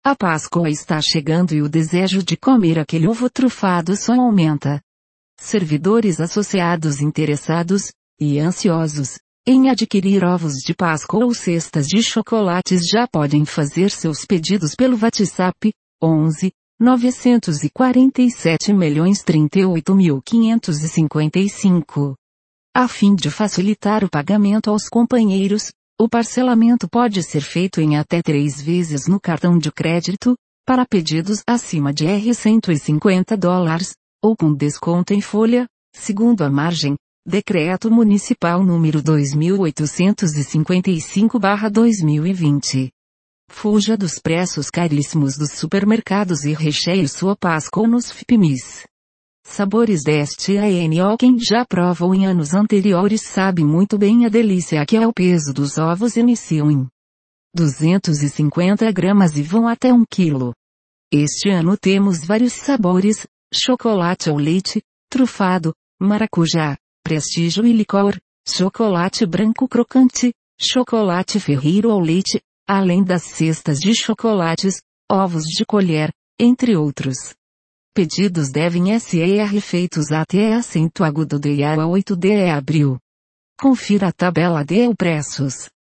A Páscoa está chegando e o desejo de comer aquele ovo trufado só aumenta. Servidores associados interessados, e ansiosos, em adquirir ovos de Páscoa ou cestas de chocolates já podem fazer seus pedidos pelo WhatsApp, 11 947.038.555. A fim de facilitar o pagamento aos companheiros, o parcelamento pode ser feito em até 3 vezes no cartão de crédito, para pedidos acima de $150, ou com desconto em folha, segundo a margem, Decreto Municipal número 2855/2020. Fuja dos preços caríssimos dos supermercados e recheie sua Páscoa nos FIPMIs. Sabores deste ano. Quem já provou em anos anteriores sabe muito bem a delícia que é o peso dos ovos. Iniciam em 250 gramas e vão até 1 quilo. Este ano temos vários sabores: chocolate ao leite, trufado, maracujá, prestígio e licor, chocolate branco crocante, chocolate Ferreiro ao leite, além das cestas de chocolates, ovos de colher, entre outros. Pedidos devem ser feitos até /8 de abril. Confira a tabela de preços.